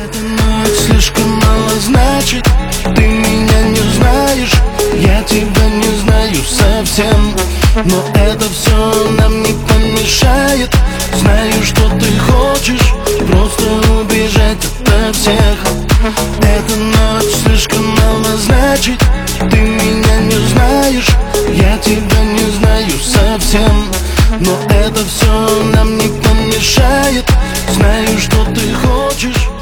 Эта ночь слишком мало значит. Ты меня не знаешь, я тебя не знаю совсем. Но это все нам не помешает. Знаю, что ты хочешь просто убежать ото всех. Эта ночь слишком мало значит. Ты меня не знаешь, я тебя не знаю совсем. Но это все нам не помешает. Знаю, что ты хочешь